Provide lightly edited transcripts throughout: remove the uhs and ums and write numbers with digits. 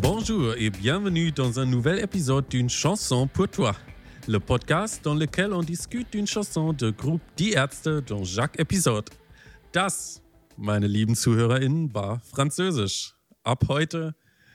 Bonjour et bienvenue dans un nouvel épisode d'une chanson pour toi. Le podcast dans lequel on discute d'une chanson de groupe Die Ärzte dans chaque épisode. Das, meine lieben ZuhörerInnen, war Französisch. Ab heute,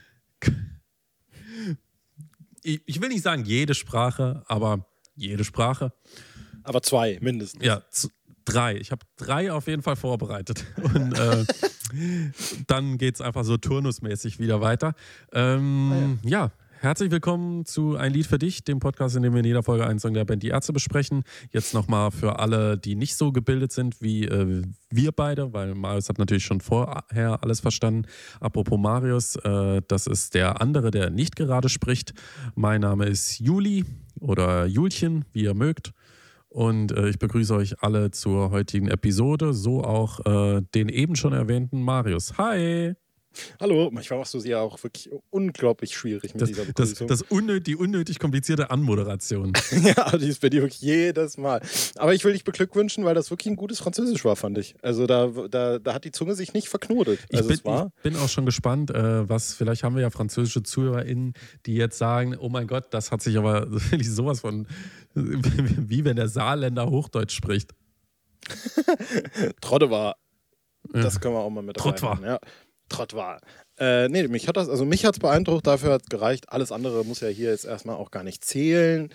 ich will nicht sagen jede Sprache, aber jede Sprache. Aber 2 mindestens. Ja, 3. Ich habe 3 auf jeden Fall vorbereitet. Und dann geht es einfach so turnusmäßig wieder weiter. Ja, herzlich willkommen zu Ein Lied für dich, dem Podcast, in dem wir in jeder Folge einen Song der Band Die Ärzte besprechen. Jetzt nochmal für alle, die nicht so gebildet sind wie wir beide, weil Marius hat natürlich schon vorher alles verstanden. Apropos Marius, das ist der andere, der nicht gerade spricht. Mein Name ist Juli oder Julchen, wie ihr mögt. Und ich begrüße euch alle zur heutigen Episode, so auch den eben schon erwähnten Marius. Hi! Hallo, manchmal machst du sie ja auch wirklich unglaublich schwierig mit dieser Begrüßung. Die unnötig komplizierte Anmoderation. Ja, die ist bei dir wirklich jedes Mal. Aber ich will dich beglückwünschen, weil das wirklich ein gutes Französisch war, fand ich. Also da hat die Zunge sich nicht verknotet. Also ich bin auch schon gespannt, vielleicht haben wir ja französische ZuhörerInnen, die jetzt sagen, oh mein Gott, das hat sich aber wirklich sowas von, wie wenn der Saarländer Hochdeutsch spricht. Trottoir. Das können wir auch mal mit Trottoir. Ja. Trottoir. Nee, mich hat es beeindruckt, dafür hat es gereicht. Alles andere muss ja hier jetzt erstmal auch gar nicht zählen.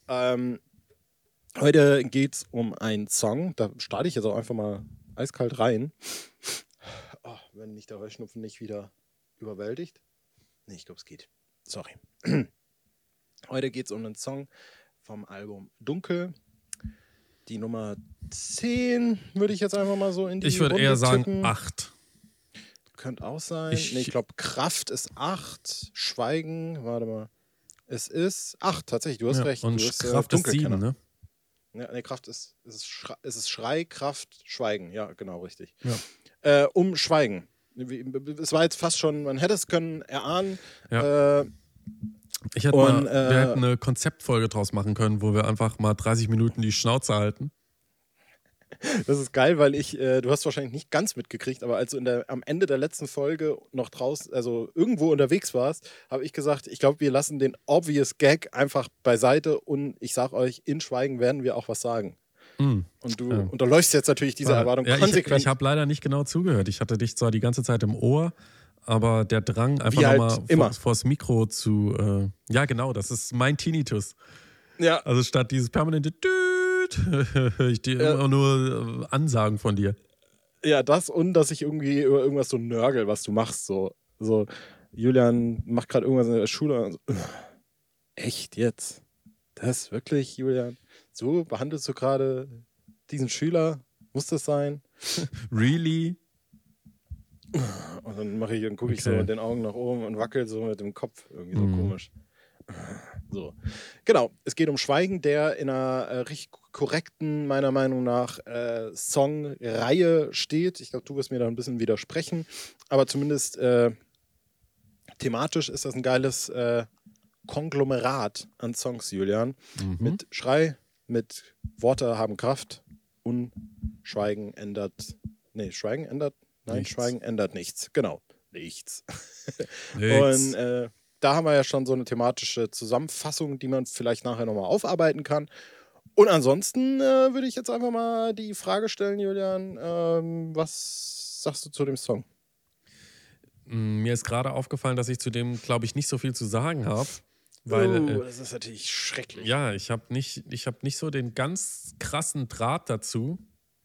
Heute geht es um einen Song, da starte ich jetzt auch einfach mal eiskalt rein. Oh, wenn mich der Heuschnupfen nicht wieder überwältigt. Nee, ich glaube, es geht. Sorry. Heute geht es um einen Song vom Album Dunkel. Die Nummer 10 würde ich jetzt einfach mal so in die Ich würde Runde eher sagen tippen. 8. Könnte auch sein. Ich glaube, Kraft ist 8. Schweigen, warte mal. Es ist 8, tatsächlich, du hast recht. Und du hast, Kraft ist 7, ne? Ja, nee, Kraft ist Schrei, Kraft, Schweigen. Ja, genau, richtig. Ja. Um Schweigen. Es war jetzt fast schon, man hätte es können erahnen. Ja. Wir hätten eine Konzeptfolge draus machen können, wo wir einfach mal 30 Minuten die Schnauze halten. Das ist geil, weil du hast wahrscheinlich nicht ganz mitgekriegt, aber als du am Ende der letzten Folge noch draußen, also irgendwo unterwegs warst, habe ich gesagt, ich glaube, wir lassen den obvious Gag einfach beiseite und ich sag euch, in Schweigen werden wir auch was sagen. Und du unterläufst jetzt natürlich diese Erwartung konsequent. Ich habe leider nicht genau zugehört. Ich hatte dich zwar die ganze Zeit im Ohr, aber der Drang einfach nochmal vors Mikro zu, ja genau, das ist mein Tinnitus. Ja. Also statt dieses permanente höre ich dir immer nur Ansagen von dir. Ja, das und dass ich irgendwie über irgendwas so nörgel, was du machst. So Julian macht gerade irgendwas in der Schule. Und so, echt jetzt? Das wirklich, Julian? So behandelst du gerade diesen Schüler? Muss das sein? Really? Und dann gucke ich so mit den Augen nach oben und wackel so mit dem Kopf. Irgendwie so komisch. So. Genau, es geht um Schweigen, der in einer richtig korrekten, meiner Meinung nach, Songreihe steht. Ich glaube, du wirst mir da ein bisschen widersprechen, aber zumindest thematisch ist das ein geiles Konglomerat an Songs, Julian. Mit Schrei, mit Worte haben Kraft und Schweigen ändert nichts. Schweigen ändert nichts. Genau, nichts. Und da haben wir ja schon so eine thematische Zusammenfassung, die man vielleicht nachher nochmal aufarbeiten kann. Und ansonsten würde ich jetzt einfach mal die Frage stellen, Julian, was sagst du zu dem Song? Mir ist gerade aufgefallen, dass ich zu dem, glaube ich, nicht so viel zu sagen habe. Weil, das ist natürlich schrecklich. Ja, ich habe nicht so den ganz krassen Draht dazu.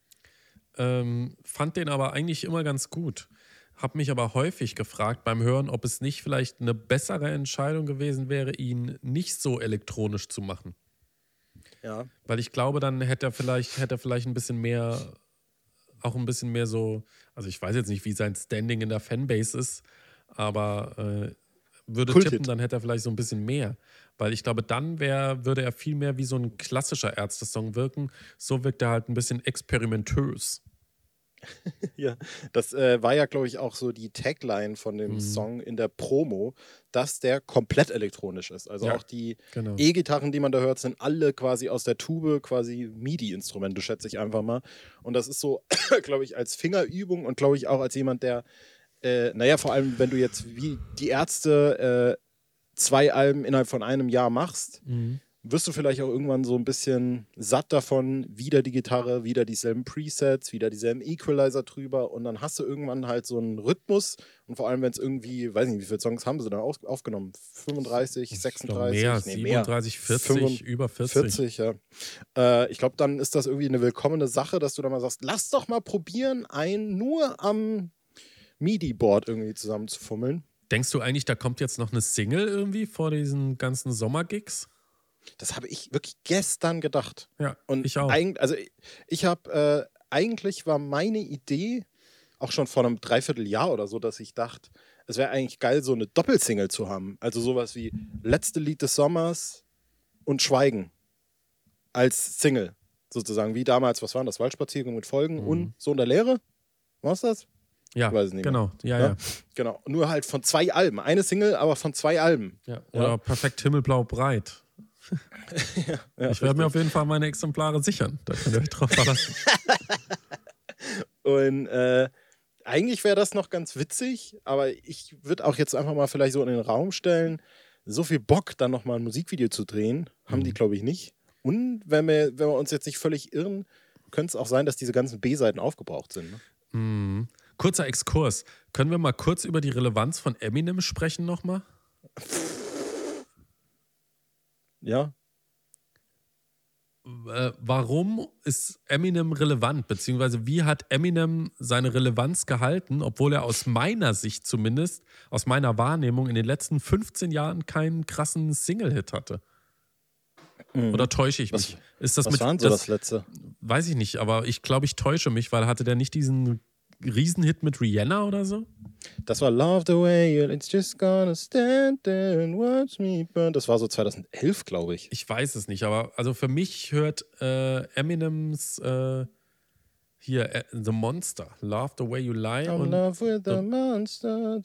Fand den aber eigentlich immer ganz gut. Habe mich aber häufig gefragt beim Hören, ob es nicht vielleicht eine bessere Entscheidung gewesen wäre, ihn nicht so elektronisch zu machen. Ja. Weil ich glaube, dann hätte er vielleicht ein bisschen mehr so, also ich weiß jetzt nicht, wie sein Standing in der Fanbase ist, aber würde Kulthit. tippen, dann hätte er vielleicht so ein bisschen mehr. Weil ich glaube, dann würde er viel mehr wie so ein klassischer Ärzte-Song wirken. So wirkt er halt ein bisschen experimentös. Ja, das war ja, glaube ich, auch so die Tagline von dem Song in der Promo, dass der komplett elektronisch ist. Also auch die E-Gitarren, die man da hört, sind alle quasi aus der Tube, quasi MIDI-Instrumente, schätze ich einfach mal. Und das ist so, glaube ich, als Fingerübung und glaube ich auch als jemand, der naja, vor allem, wenn du jetzt wie die Ärzte 2 Alben innerhalb von einem Jahr machst, wirst du vielleicht auch irgendwann so ein bisschen satt davon, wieder die Gitarre, wieder dieselben Presets, wieder dieselben Equalizer drüber und dann hast du irgendwann halt so einen Rhythmus und vor allem, wenn es irgendwie, weiß nicht, wie viele Songs haben sie da aufgenommen? 35, 36? Mehr, Nee, 37, 40, über 40. 40, ja. Ich glaube, dann ist das irgendwie eine willkommene Sache, dass du dann mal sagst, lass doch mal probieren, nur am MIDI-Board irgendwie zusammenzufummeln. Denkst du eigentlich, da kommt jetzt noch eine Single irgendwie vor diesen ganzen Sommergigs? Das habe ich wirklich gestern gedacht. Ja, und ich auch. Ich habe, eigentlich war meine Idee auch schon vor einem Dreivierteljahr oder so, dass ich dachte, es wäre eigentlich geil, so eine Doppelsingle zu haben. Also sowas wie Letzte Lied des Sommers und Schweigen als Single sozusagen. Wie damals, was waren das? Waldspaziergang mit Folgen und So in der Leere? Was das? Ja, Ich weiß es nicht genau. mehr. Ja. Genau. Nur halt von 2 Alben. Eine Single, aber von 2 Alben. Ja. Oder Perfekt Himmelblau breit. Ich werde mir auf jeden Fall meine Exemplare sichern. Da könnt ihr euch drauf verlassen. Und eigentlich wäre das noch ganz witzig, aber ich würde auch jetzt einfach mal vielleicht so in den Raum stellen, so viel Bock, dann nochmal ein Musikvideo zu drehen, haben die, glaube ich, nicht. Und wenn wir uns jetzt nicht völlig irren, könnte es auch sein, dass diese ganzen B-Seiten aufgebraucht sind. Ne? Kurzer Exkurs. Können wir mal kurz über die Relevanz von Eminem sprechen nochmal? Ja. Warum ist Eminem relevant? Beziehungsweise wie hat Eminem seine Relevanz gehalten, obwohl er aus meiner Sicht zumindest, aus meiner Wahrnehmung in den letzten 15 Jahren keinen krassen Single-Hit hatte? Oder täusche ich mich? Was war denn so das letzte? Weiß ich nicht, aber ich glaube, ich täusche mich, weil hatte der nicht diesen Riesenhit mit Rihanna oder so? Das war Love the way you, it's just gonna stand there and watch me burn. Das war so 2011, glaube ich. Ich weiß es nicht, aber also für mich hört Eminems The Monster, Love the way you lie. I'm in love with the monster.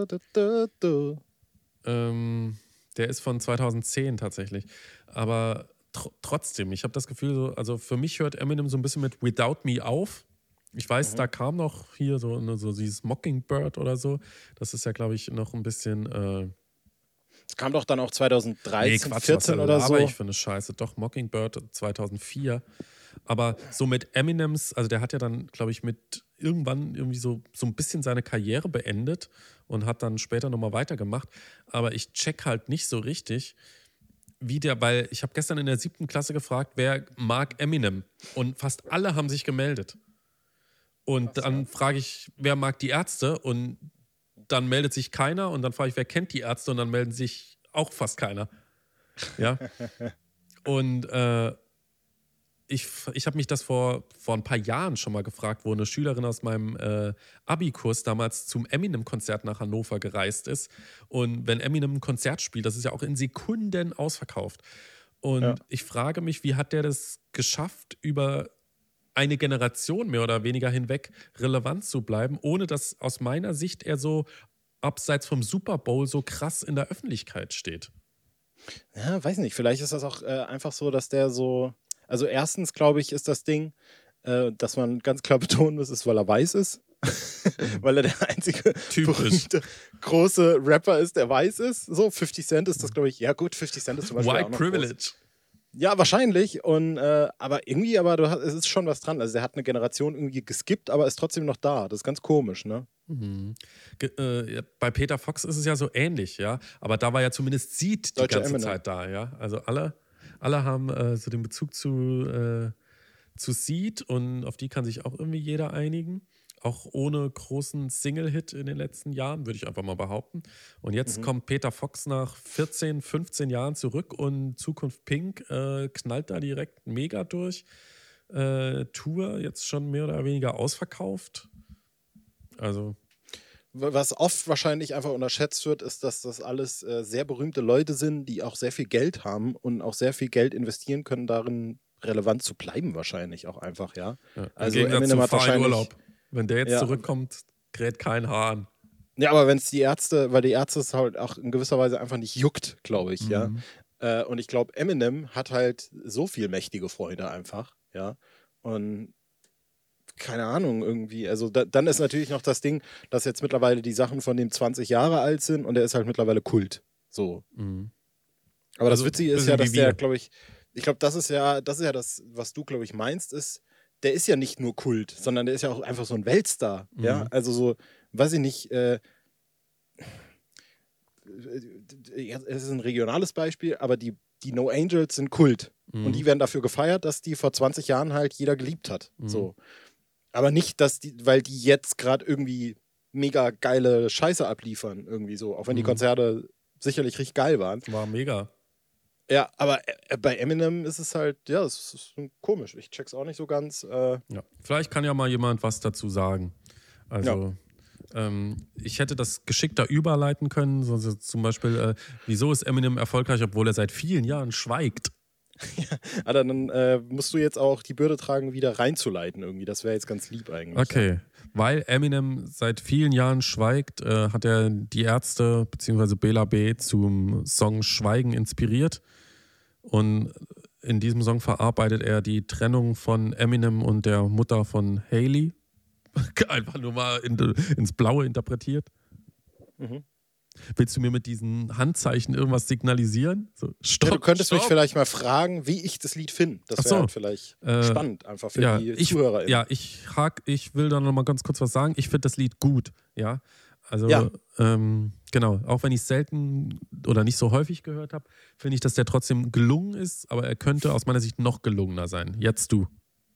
Der ist von 2010 tatsächlich. Aber trotzdem, ich habe das Gefühl, so, also für mich hört Eminem so ein bisschen mit Without Me auf. Ich weiß, da kam noch hier so dieses Mockingbird oder so. Das ist ja, glaube ich, noch ein bisschen. Es kam doch dann auch 2013, Quatsch, 14 oder so. Aber ich finde es scheiße. Doch, Mockingbird 2004. Aber so mit Eminems, also der hat ja dann, glaube ich, mit irgendwann irgendwie so ein bisschen seine Karriere beendet und hat dann später nochmal weitergemacht. Aber ich check halt nicht so richtig, weil ich habe gestern in der 7. Klasse gefragt, wer mag Eminem? Und fast alle haben sich gemeldet. Und dann frage ich, wer mag die Ärzte? Und dann meldet sich keiner. Und dann frage ich, wer kennt die Ärzte? Und dann melden sich auch fast keiner. Ja. Und ich habe mich das vor ein paar Jahren schon mal gefragt, wo eine Schülerin aus meinem Abi-Kurs damals zum Eminem-Konzert nach Hannover gereist ist. Und wenn Eminem ein Konzert spielt, das ist ja auch in Sekunden ausverkauft. Und ich frage mich, wie hat der das geschafft, über eine Generation mehr oder weniger hinweg relevant zu bleiben, ohne dass aus meiner Sicht er so abseits vom Super Bowl so krass in der Öffentlichkeit steht. Ja, weiß nicht. Vielleicht ist das auch einfach so, dass der so. Also, erstens, glaube ich, ist das Ding, dass man ganz klar betonen muss, ist, weil er weiß ist. Weil er der einzige berühmte, große Rapper ist, der weiß ist. So, 50 Cent ist das, glaube ich. Ja, gut, 50 Cent ist zum Beispiel. White auch noch Privilege. Groß. Ja, wahrscheinlich. Und, aber irgendwie, es ist schon was dran. Also, er hat eine Generation irgendwie geskippt, aber ist trotzdem noch da. Das ist ganz komisch, ne? Bei Peter Fox ist es ja so ähnlich, ja. Aber da war ja zumindest Seed die ganze Zeit da, ja. Also alle haben so den Bezug zu Seed und auf die kann sich auch irgendwie jeder einigen. Auch ohne großen Single-Hit in den letzten Jahren, würde ich einfach mal behaupten. Und jetzt kommt Peter Fox nach 14, 15 Jahren zurück und Zukunft Pink knallt da direkt mega durch. Tour jetzt schon mehr oder weniger ausverkauft. Also. Was oft wahrscheinlich einfach unterschätzt wird, ist, dass das alles sehr berühmte Leute sind, die auch sehr viel Geld haben und auch sehr viel Geld investieren können, darin relevant zu bleiben, wahrscheinlich auch einfach, ja. Also Eminem hat wahrscheinlich Urlaub. Wenn der jetzt zurückkommt, kräht kein Haar an. Ja, aber wenn es die Ärzte es halt auch in gewisser Weise einfach nicht juckt, glaube ich, ja. Und ich glaube, Eminem hat halt so viel mächtige Freunde einfach, ja. Und keine Ahnung, irgendwie. Also dann ist natürlich noch das Ding, dass jetzt mittlerweile die Sachen von dem 20 Jahre alt sind und der ist halt mittlerweile Kult. So. Aber das Witzige ist ja, dass der, glaube ich glaube, das ist ja das, was du, glaube ich, meinst, der ist ja nicht nur Kult, sondern der ist ja auch einfach so ein Weltstar. Ja, also so, weiß ich nicht, es ist ein regionales Beispiel, aber die No Angels sind Kult. Und die werden dafür gefeiert, dass die vor 20 Jahren halt jeder geliebt hat. So. Aber nicht, weil die jetzt gerade irgendwie mega geile Scheiße abliefern, irgendwie so. Auch wenn die Konzerte sicherlich richtig geil waren. War mega. Ja, aber bei Eminem ist es halt, ja, es ist komisch. Ich check's auch nicht so ganz. Ja. Vielleicht kann ja mal jemand was dazu sagen. Also, ich hätte das geschickter überleiten können. So, zum Beispiel, wieso ist Eminem erfolgreich, obwohl er seit vielen Jahren schweigt? Ja, aber dann musst du jetzt auch die Bürde tragen, wieder reinzuleiten irgendwie. Das wäre jetzt ganz lieb eigentlich. Okay, ja. Weil Eminem seit vielen Jahren schweigt, hat er die Ärzte bzw. Bela B. zum Song Schweigen inspiriert. Und in diesem Song verarbeitet er die Trennung von Eminem und der Mutter von Hailey. Einfach nur mal ins Blaue interpretiert. Willst du mir mit diesen Handzeichen irgendwas signalisieren? So, stopp, ja, du könntest mich vielleicht mal fragen, wie ich das Lied finde. Das wäre halt vielleicht spannend, einfach für die ZuhörerInnen. Ja, ich will da noch mal ganz kurz was sagen. Ich finde das Lied gut, ja. Also, genau, auch wenn ich es selten oder nicht so häufig gehört habe, finde ich, dass der trotzdem gelungen ist, aber er könnte aus meiner Sicht noch gelungener sein. Jetzt du.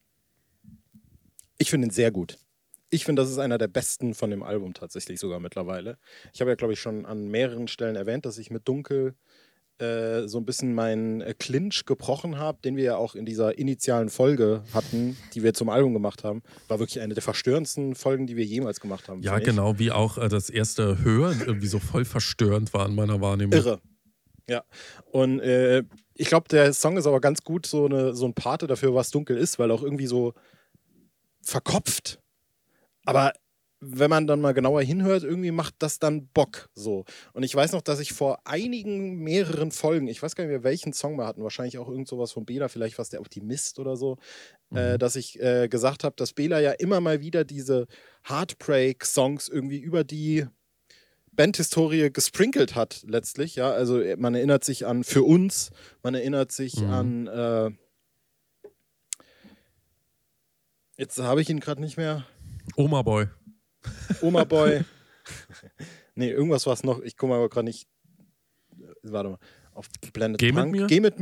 Ich finde ihn sehr gut. Ich finde, das ist einer der besten von dem Album tatsächlich sogar mittlerweile. Ich habe ja, glaube ich, schon an mehreren Stellen erwähnt, dass ich mit Dunkel so ein bisschen meinen Clinch gebrochen habe, den wir ja auch in dieser initialen Folge hatten, die wir zum Album gemacht haben. War wirklich eine der verstörendsten Folgen, die wir jemals gemacht haben. Ja, genau, wie auch das erste Hören irgendwie so voll verstörend war in meiner Wahrnehmung. Irre. Ja. Und ich glaube, der Song ist aber ganz gut so ein Pate dafür, was Dunkel ist, weil auch irgendwie so verkopft. Aber wenn man dann mal genauer hinhört, irgendwie macht das dann Bock so. Und ich weiß noch, dass ich vor mehreren Folgen, ich weiß gar nicht mehr, welchen Song wir hatten, wahrscheinlich auch irgend sowas von Bela, vielleicht war es der Optimist oder so, dass ich gesagt habe, dass Bela ja immer mal wieder diese Heartbreak-Songs irgendwie über die Bandhistorie gesprinkelt hat letztlich. Ja, also man erinnert sich an Für uns, man erinnert sich an jetzt habe ich ihn gerade nicht mehr. Oma Boy. Nee, irgendwas war es noch. Ich komme aber gerade nicht. Warte mal. Auf Blended Geh Punk.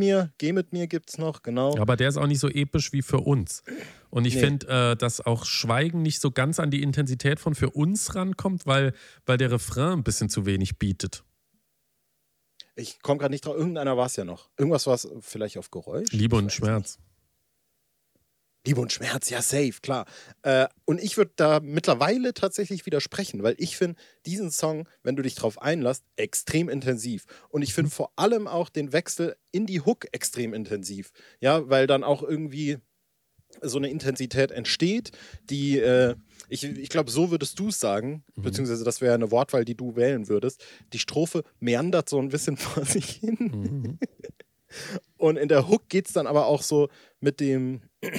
Aber der ist auch nicht so episch wie Für uns. Und ich finde, dass auch Schweigen nicht so ganz an die Intensität von Für uns rankommt, weil der Refrain ein bisschen zu wenig bietet. Ich komme gerade nicht drauf. Irgendeiner war es ja noch. Irgendwas war es vielleicht auf Geräusch. Liebe und Schmerz. Liebe und Schmerz, ja, safe, klar. Und ich würde da mittlerweile tatsächlich widersprechen, weil ich finde diesen Song, wenn du dich drauf einlässt, extrem intensiv. Und ich finde vor allem auch den Wechsel in die Hook extrem intensiv. Ja, weil dann auch irgendwie so eine Intensität entsteht, die, ich glaube, so würdest du es sagen, beziehungsweise das wäre eine Wortwahl, die du wählen würdest. Die Strophe meandert so ein bisschen vor sich hin. Und in der Hook geht es dann aber auch so mit dem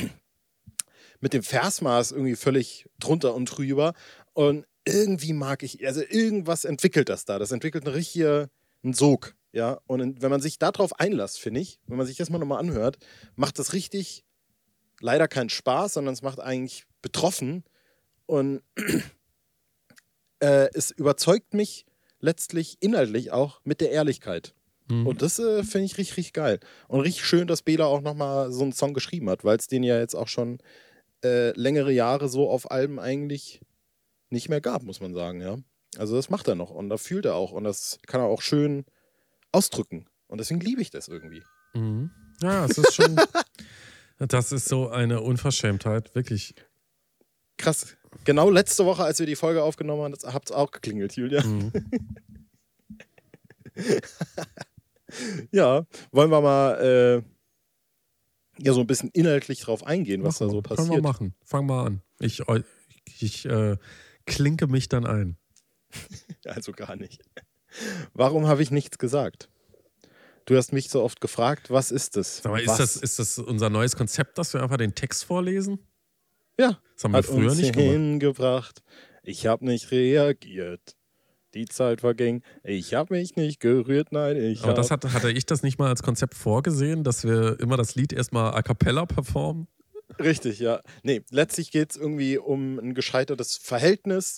Versmaß irgendwie völlig drunter und drüber. Und irgendwie mag ich, also irgendwas entwickelt das da. Das entwickelt einen Sog. Ja? Und wenn man sich darauf einlässt, finde ich, wenn man sich das mal nochmal anhört, macht das richtig leider keinen Spaß, sondern es macht eigentlich betroffen. Und es überzeugt mich letztlich inhaltlich auch mit der Ehrlichkeit. Und das finde ich richtig, richtig geil. Und richtig schön, dass Bela auch nochmal so einen Song geschrieben hat, weil es den ja jetzt auch schon längere Jahre so auf Alben eigentlich nicht mehr gab, muss man sagen, ja. Also das macht er noch und da fühlt er auch und das kann er auch schön ausdrücken. Und deswegen liebe ich das irgendwie. Ja, es ist schon, das ist so eine Unverschämtheit, wirklich. Krass. Genau letzte Woche, als wir die Folge aufgenommen haben, habt es auch geklingelt, Julian. Ja, wollen wir mal so ein bisschen inhaltlich drauf eingehen, was da so passiert. Können wir machen. Fang mal an. Ich klinke mich dann ein. Also gar nicht. Warum habe ich nichts gesagt? Du hast mich so oft gefragt, was ist das? Sag mal, ist das unser neues Konzept, dass wir einfach den Text vorlesen? Ja. Das haben wir früher nicht gemacht. Hingebracht. Ich habe nicht reagiert. Die Zeit verging. Ich habe mich nicht gerührt. Nein, Aber hatte ich das nicht mal als Konzept vorgesehen, dass wir immer das Lied erstmal a cappella performen? Richtig, ja. Nee, letztlich geht es irgendwie um ein gescheitertes Verhältnis.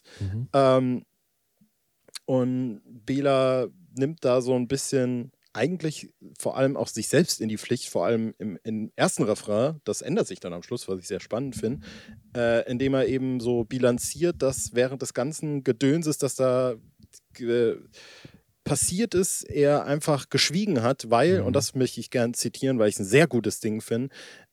Und Bela nimmt da so ein bisschen eigentlich vor allem auch sich selbst in die Pflicht, vor allem im ersten Refrain, das ändert sich dann am Schluss, was ich sehr spannend finde, indem er eben so bilanziert, dass während des ganzen Gedönses, das da passiert ist, er einfach geschwiegen hat, weil, und das möchte ich gerne zitieren, weil ich ein sehr gutes Ding finde,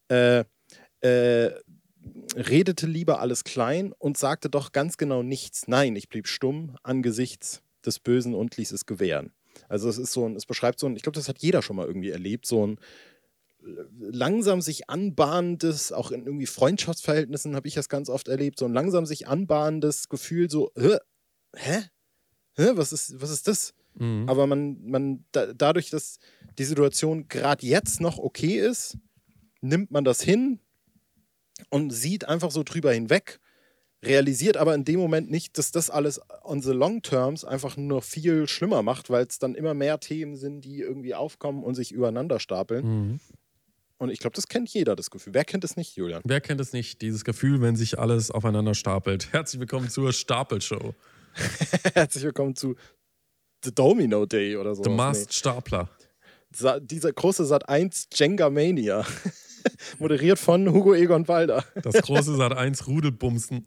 redete lieber alles klein und sagte doch ganz genau nichts. Nein, ich blieb stumm angesichts des Bösen und ließ es gewähren. Also es beschreibt so ein, ich glaube, das hat jeder schon mal irgendwie erlebt, so ein langsam sich anbahnendes, auch in irgendwie Freundschaftsverhältnissen habe ich das ganz oft erlebt, so ein langsam sich anbahnendes Gefühl, so, hä? Was ist das? Mhm. Aber dadurch, dass die Situation gerade jetzt noch okay ist, nimmt man das hin und sieht einfach so drüber hinweg, realisiert aber in dem Moment nicht, dass das alles on the long terms einfach nur viel schlimmer macht, weil es dann immer mehr Themen sind, die irgendwie aufkommen und sich übereinander stapeln. Mhm. Und ich glaube, das kennt jeder, das Gefühl. Wer kennt es nicht, Julian? Wer kennt es nicht, dieses Gefühl, wenn sich alles aufeinander stapelt? Herzlich willkommen zur Stapelshow. Herzlich willkommen zu The Domino Day oder so. The Masked Stapler. Dieser große Sat.1 Jenga Mania. Moderiert von Hugo Egon Balder. Das große Sat.1 Rudelbumsen.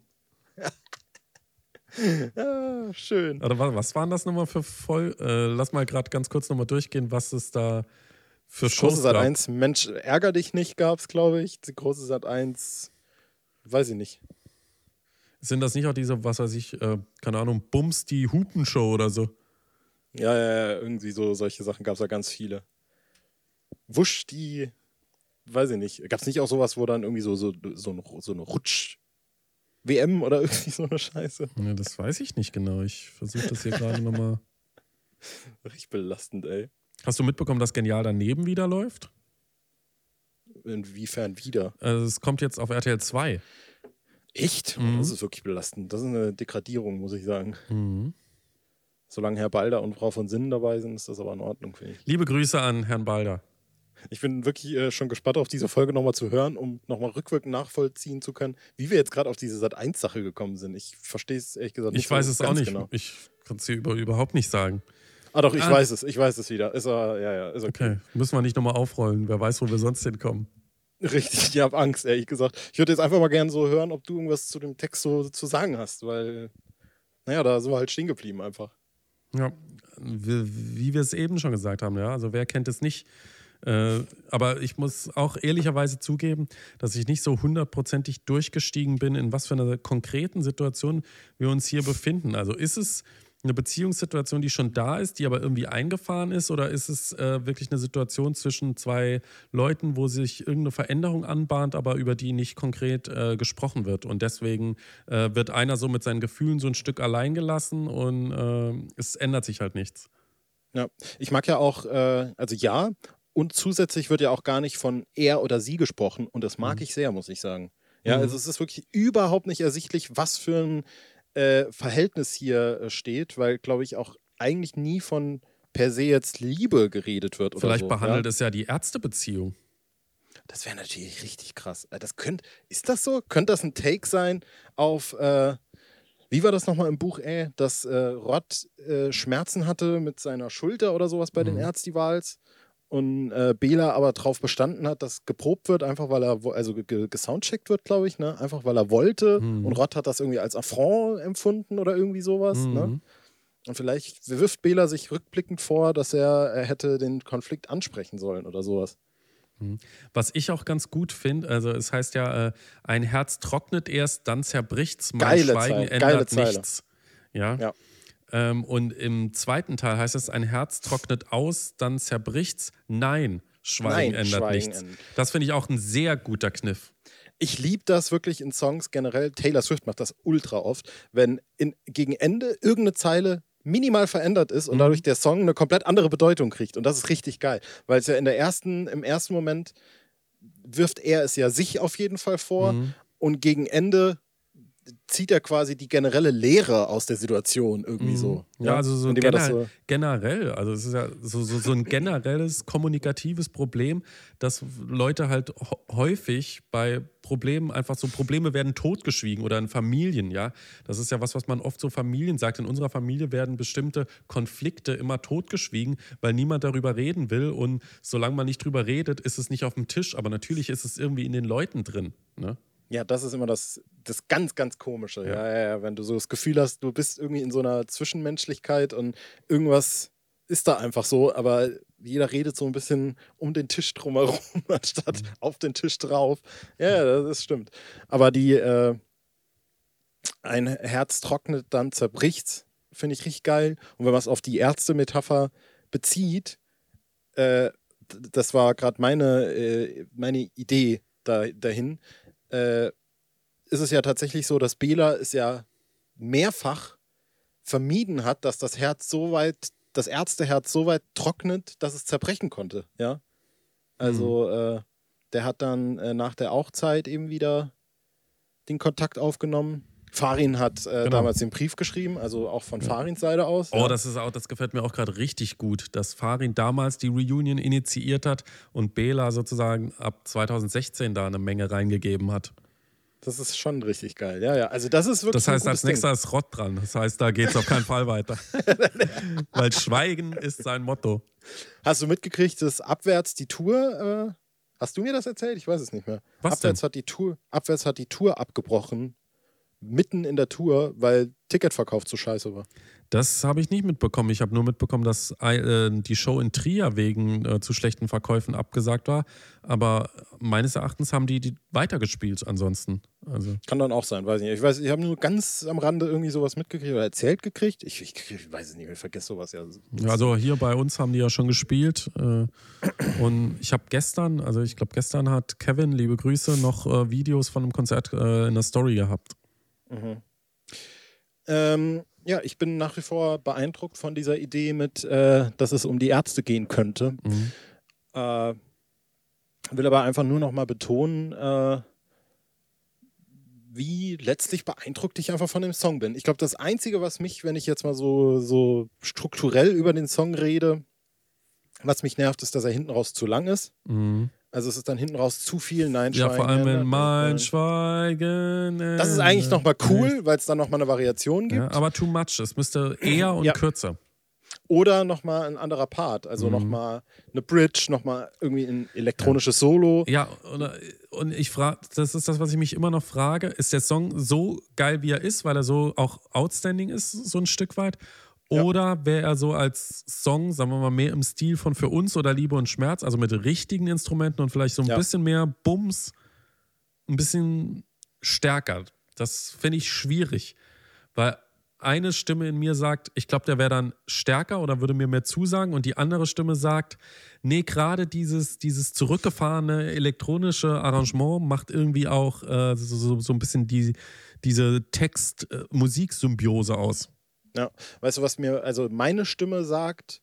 Ja, schön. Oder was waren das nochmal für lass mal gerade ganz kurz nochmal durchgehen, was es da für das Shows große Sat.1 Mensch, ärger dich nicht gab es, glaube ich. Die große Sat.1, weiß ich nicht. Sind das nicht auch diese, was weiß ich, keine Ahnung, Bums die Hupenshow oder so? Ja, irgendwie so solche Sachen gab es ja ganz viele. Wusch die, weiß ich nicht. Gab es nicht auch sowas, wo dann irgendwie so eine Rutsch-WM oder irgendwie so eine Scheiße? Ja, das weiß ich nicht genau. Ich versuche das hier gerade nochmal. Richtig belastend, ey. Hast du mitbekommen, dass Genial daneben wieder läuft? Inwiefern wieder? Also es kommt jetzt auf RTL 2. Echt? Mhm. Das ist wirklich belastend. Das ist eine Degradierung, muss ich sagen. Mhm. Solange Herr Balder und Frau von Sinnen dabei sind, ist das aber in Ordnung, finde ich. Liebe Grüße an Herrn Balder. Ich bin wirklich schon gespannt, auf diese Folge nochmal zu hören, um nochmal rückwirkend nachvollziehen zu können, wie wir jetzt gerade auf diese Sat.1-Sache gekommen sind. Ich verstehe es ehrlich gesagt nicht. Ich weiß es auch nicht. Genau. Ich kann es dir überhaupt nicht sagen. Ah doch, ich weiß es wieder. Ist okay. Okay, müssen wir nicht nochmal aufrollen. Wer weiß, wo wir sonst hinkommen. Richtig, ich habe Angst, ehrlich gesagt. Ich würde jetzt einfach mal gerne so hören, ob du irgendwas zu dem Text so zu sagen hast, weil, naja, da sind wir halt stehen geblieben einfach. Ja, wie wir es eben schon gesagt haben, ja. Also wer kennt es nicht? Aber ich muss auch ehrlicherweise zugeben, dass ich nicht so hundertprozentig durchgestiegen bin, in was für einer konkreten Situation wir uns hier befinden. Also ist es eine Beziehungssituation, die schon da ist, die aber irgendwie eingefahren ist, oder ist es wirklich eine Situation zwischen zwei Leuten, wo sich irgendeine Veränderung anbahnt, aber über die nicht konkret gesprochen wird, und deswegen wird einer so mit seinen Gefühlen so ein Stück allein gelassen und es ändert sich halt nichts. Ja, ich mag ja auch, also ja, und zusätzlich wird ja auch gar nicht von er oder sie gesprochen, und das mag ich sehr, muss ich sagen. Ja, also es ist wirklich überhaupt nicht ersichtlich, was für ein Verhältnis hier steht, weil, glaube ich, auch eigentlich nie von per se jetzt Liebe geredet wird. Vielleicht oder so, behandelt es ja die Ärztebeziehung. Das wäre natürlich richtig krass. Ist das so? Könnte das ein Take sein auf, wie war das nochmal im Buch, dass Rod Schmerzen hatte mit seiner Schulter oder sowas bei den Ärztivals und Bela aber drauf bestanden hat, dass geprobt wird, einfach weil er, also gesoundcheckt wird, glaube ich, ne? Einfach weil er wollte, und Rod hat das irgendwie als Affront empfunden oder irgendwie sowas, ne? Und vielleicht wirft Bela sich rückblickend vor, dass er hätte den Konflikt ansprechen sollen oder sowas. Was ich auch ganz gut finde, also es heißt ja, ein Herz trocknet erst, dann zerbricht's, mein Geile Schweigen Zeile, ändert geile Zeile. nichts. Ja. Ja. Und im zweiten Teil heißt es, ein Herz trocknet aus, dann zerbricht's. Nein, Schweigen ändert Schweigen nichts. Das finde ich auch ein sehr guter Kniff. Ich liebe das wirklich in Songs generell. Taylor Swift macht das ultra oft, wenn gegen Ende irgendeine Zeile minimal verändert ist und dadurch der Song eine komplett andere Bedeutung kriegt. Und das ist richtig geil, weil es ja im ersten Moment wirft er es ja sich auf jeden Fall vor. und gegen Ende zieht er quasi die generelle Lehre aus der Situation irgendwie so. Ja, also so, indem er das so generell, also es ist ja so ein generelles kommunikatives Problem, dass Leute halt häufig bei Problemen einfach so, Probleme werden totgeschwiegen oder in Familien, ja. Das ist ja was man oft so Familien sagt. In unserer Familie werden bestimmte Konflikte immer totgeschwiegen, weil niemand darüber reden will und solange man nicht drüber redet, ist es nicht auf dem Tisch, aber natürlich ist es irgendwie in den Leuten drin, ne? Ja, das ist immer das ganz, ganz Komische. Ja, wenn du so das Gefühl hast, du bist irgendwie in so einer Zwischenmenschlichkeit und irgendwas ist da einfach so, aber jeder redet so ein bisschen um den Tisch drumherum, anstatt auf den Tisch drauf. Ja, das stimmt. Aber ein Herz trocknet, dann zerbricht's, finde ich richtig geil. Und wenn man es auf die Ärzte-Metapher bezieht, das war gerade meine Idee dahin, ist es ja tatsächlich so, dass Bela es ja mehrfach vermieden hat, dass das Ärzteherz so weit trocknet, dass es zerbrechen konnte. Ja? Also der hat dann nach der Auch-Zeit eben wieder den Kontakt aufgenommen. Farin hat damals den Brief geschrieben, also auch von Farins Seite aus. Oh, das gefällt mir auch gerade richtig gut, dass Farin damals die Reunion initiiert hat und Bela sozusagen ab 2016 da eine Menge reingegeben hat. Das ist schon richtig geil, ja. Also das ist wirklich. Das heißt, als nächster ist Rott dran. Das heißt, da geht es auf keinen Fall weiter. Weil Schweigen ist sein Motto. Hast du mitgekriegt, dass abwärts die Tour, hast du mir das erzählt? Ich weiß es nicht mehr. Was abwärts hat die Tour abgebrochen. Mitten in der Tour, weil Ticketverkauf zu scheiße war. Das habe ich nicht mitbekommen. Ich habe nur mitbekommen, dass die Show in Trier wegen zu schlechten Verkäufen abgesagt war. Aber meines Erachtens haben die weitergespielt ansonsten. Also. Kann dann auch sein, weiß ich nicht. Ich habe nur ganz am Rande irgendwie sowas mitgekriegt oder erzählt gekriegt. Ich weiß es nicht, ich vergesse sowas ja. Also hier bei uns haben die ja schon gespielt. Und ich habe gestern hat Kevin, liebe Grüße, noch Videos von einem Konzert in der Story gehabt. Ja, ich bin nach wie vor beeindruckt von dieser Idee mit, dass es um die Ärzte gehen könnte. Will aber einfach nur noch mal betonen, wie letztlich beeindruckt ich einfach von dem Song bin. Ich glaube, das Einzige, was mich, wenn ich jetzt mal so strukturell über den Song rede, was mich nervt, ist, dass er hinten raus zu lang ist. Also es ist dann hinten raus zu viel Nein, Schweigen. Ja, vor allem wenn mein Schweigen. Das ist eigentlich nochmal cool, weil es dann nochmal eine Variation gibt. Ja, aber too much. Es müsste eher und kürzer. Oder nochmal ein anderer Part. Also nochmal eine Bridge, nochmal irgendwie ein elektronisches Solo. Ja, und ich frage, das ist das, was ich mich immer noch frage, ist der Song so geil, wie er ist, weil er so auch outstanding ist, so ein Stück weit? Oder wäre er so als Song, sagen wir mal, mehr im Stil von Für uns oder Liebe und Schmerz, also mit richtigen Instrumenten und vielleicht so ein bisschen mehr Bums, ein bisschen stärker. Das finde ich schwierig, weil eine Stimme in mir sagt, ich glaube, der wäre dann stärker oder würde mir mehr zusagen und die andere Stimme sagt, nee, gerade dieses zurückgefahrene elektronische Arrangement macht irgendwie auch so ein bisschen diese Text-Musik-Symbiose aus. Ja, weißt du, also meine Stimme sagt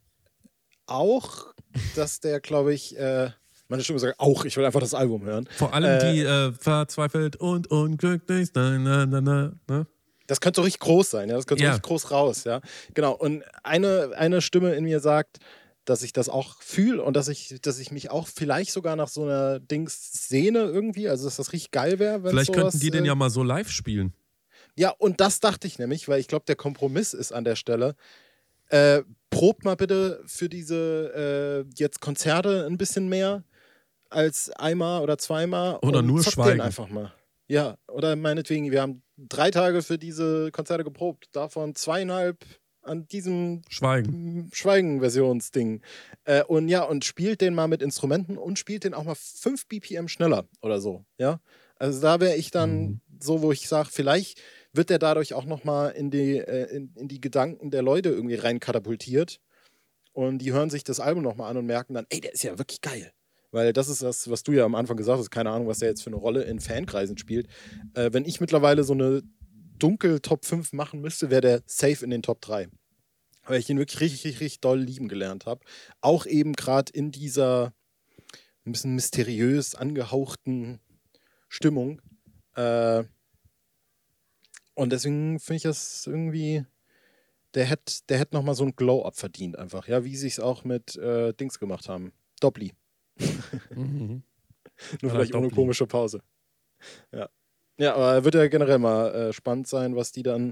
auch, dass der, glaube ich, meine Stimme sagt auch, ich will einfach das Album hören. Vor allem die verzweifelt und unglücklich, ne? Das könnte so richtig groß sein, ja, das könnte so richtig groß raus, ja. Genau, und eine Stimme in mir sagt, dass ich das auch fühle und dass ich mich auch vielleicht sogar nach so einer Dings sehne irgendwie, also dass das richtig geil wäre, wenn vielleicht könnten die den ja mal so live spielen. Ja, und das dachte ich nämlich, weil ich glaube, der Kompromiss ist an der Stelle, probt mal bitte für diese jetzt Konzerte ein bisschen mehr als einmal oder zweimal. Oder nur schweigen. Den einfach mal. Ja, oder meinetwegen, wir haben 3 Tage für diese Konzerte geprobt, davon 2,5 an diesem Schweigen-Versionsding. Und spielt den mal mit Instrumenten und spielt den auch mal 5 BPM schneller oder so. Ja, also da wäre ich dann so, wo ich sage, vielleicht wird der dadurch auch nochmal in die Gedanken der Leute irgendwie rein katapultiert. Und die hören sich das Album nochmal an und merken dann, ey, der ist ja wirklich geil. Weil das ist das, was du ja am Anfang gesagt hast, keine Ahnung, was der jetzt für eine Rolle in Fankreisen spielt. Wenn ich mittlerweile so eine dunkel Top 5 machen müsste, wäre der safe in den Top 3. Weil ich ihn wirklich richtig, richtig, richtig doll lieben gelernt habe. Auch eben gerade in dieser ein bisschen mysteriös angehauchten Stimmung. Und deswegen finde ich das irgendwie, der hätte nochmal so ein Glow-Up verdient einfach. Ja, wie sie es auch mit Dings gemacht haben. Doppli. Mhm. Nur vielleicht ohne komische Pause. Ja. Ja, aber wird ja generell mal spannend sein, was die dann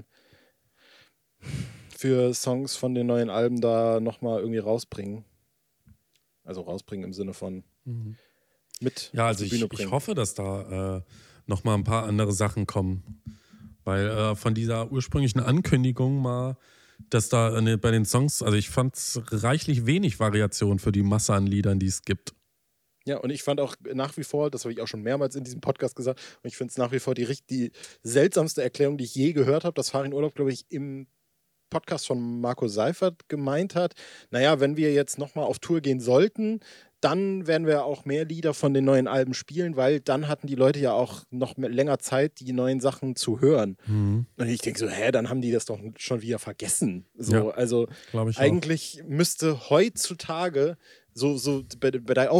für Songs von den neuen Alben da nochmal irgendwie rausbringen. Also rausbringen im Sinne von mit Ja, auf also die Bühne bringen. ich hoffe, dass da nochmal ein paar andere Sachen kommen. Weil von dieser ursprünglichen Ankündigung mal, dass da bei den Songs, also ich fand es reichlich wenig Variation für die Masse an Liedern, die es gibt. Ja, und ich fand auch nach wie vor, das habe ich auch schon mehrmals in diesem Podcast gesagt, und ich finde es nach wie vor die seltsamste Erklärung, die ich je gehört habe, dass Farin Urlaub, glaube ich, im Podcast von Marco Seifert gemeint hat, naja, wenn wir jetzt nochmal auf Tour gehen sollten, dann werden wir auch mehr Lieder von den neuen Alben spielen, weil dann hatten die Leute ja auch noch länger Zeit, die neuen Sachen zu hören. Und ich denke so, dann haben die das doch schon wieder vergessen. So, Ja, also eigentlich müsste heutzutage so bei der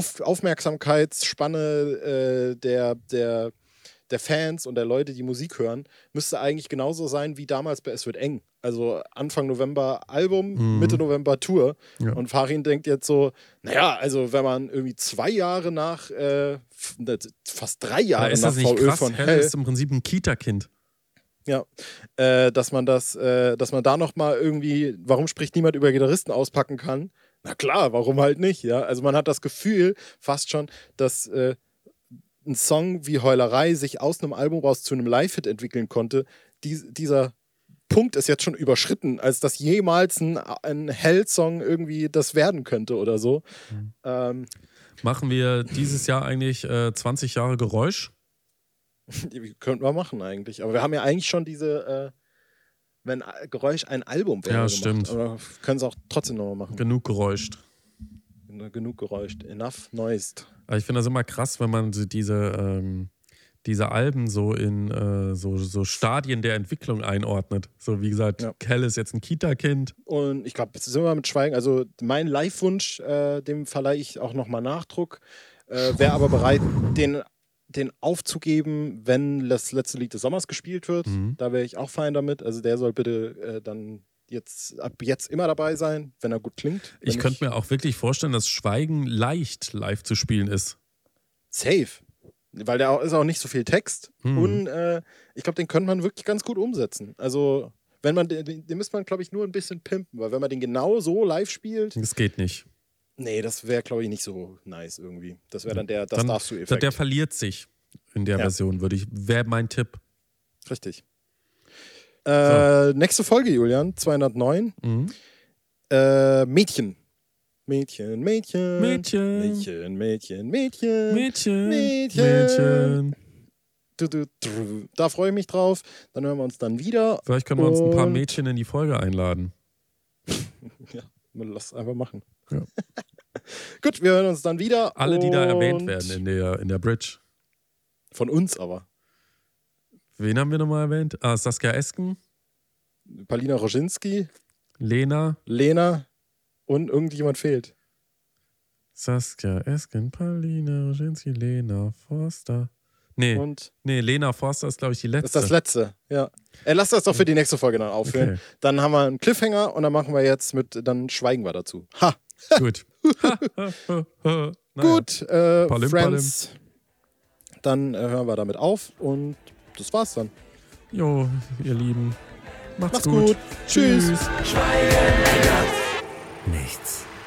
Aufmerksamkeitsspanne der Fans und der Leute, die Musik hören, müsste eigentlich genauso sein wie damals bei Es wird eng. Also Anfang November Album, Mitte November Tour. Ja. Und Farin denkt jetzt so, naja, also wenn man irgendwie 2 Jahre nach, fast 3 Jahre ist nach das nicht VÖ krass? von Hell ist im Prinzip ein Kita-Kind. Ja, dass man da nochmal irgendwie, warum spricht niemand über Gitarristen auspacken kann? Na klar, warum halt nicht? Ja, also man hat das Gefühl fast schon, dass ein Song wie Heulerei sich aus einem Album raus zu einem Live-Hit entwickeln konnte. Dieser Punkt ist jetzt schon überschritten, als dass jemals ein Hell-Song irgendwie das werden könnte oder so. Machen wir dieses Jahr eigentlich 20 Jahre Geräusch? Könnten wir machen eigentlich. Aber wir haben ja eigentlich schon diese, wenn Geräusch ein Album wäre. Ja, gemacht. stimmt. Aber wir können es auch trotzdem nochmal machen. Genug geräuscht. Genug geräuscht. Enough noised. Aber ich finde das immer krass, wenn man diese Alben so in so Stadien der Entwicklung einordnet. So wie gesagt, Hell ist jetzt ein Kita-Kind. Und ich glaube, jetzt sind wir mit Schweigen. Also mein Live-Wunsch, dem verleihe ich auch nochmal Nachdruck. Wäre aber bereit, den aufzugeben, wenn das letzte Lied des Sommers gespielt wird. Da wäre ich auch fein damit. Also der soll bitte dann ab jetzt immer dabei sein, wenn er gut klingt. Ich könnte mir auch wirklich vorstellen, dass Schweigen leicht live zu spielen ist. Safe. Weil da ist auch nicht so viel Text. Und ich glaube, den könnte man wirklich ganz gut umsetzen. Also, wenn man den müsste man, glaube ich, nur ein bisschen pimpen, weil wenn man den genau so live spielt. Das geht nicht. Nee, das wäre, glaube ich, nicht so nice irgendwie. Das wäre dann das darfst du Effekt. Der verliert sich in der Version, wäre mein Tipp. Richtig. Nächste Folge, Julian, 209. Mädchen. Mädchen, Mädchen. Mädchen. Mädchen, Mädchen, Mädchen. Mädchen. Mädchen. Da freue ich mich drauf. Dann hören wir uns dann wieder. Vielleicht können wir uns ein paar Mädchen in die Folge einladen. Ja, lass einfach machen. Ja. Gut, wir hören uns dann wieder. Alle, die da erwähnt werden in der Bridge. Von uns aber. Wen haben wir nochmal erwähnt? Saskia Esken. Palina Roginski. Lena. Und irgendjemand fehlt. Saskia Esken, Palina Roginski, Lena Forster. Nee, Lena Forster ist, glaube ich, die letzte. Das ist das letzte, ja. Lass das doch für die nächste Folge dann aufhören. Okay. Dann haben wir einen Cliffhanger und dann machen wir jetzt dann schweigen wir dazu. Ha! Gut. Gut, Friends. Dann hören wir damit auf und das war's dann. Jo, ihr Lieben. Macht's gut. Tschüss. Schweigen ändert nichts.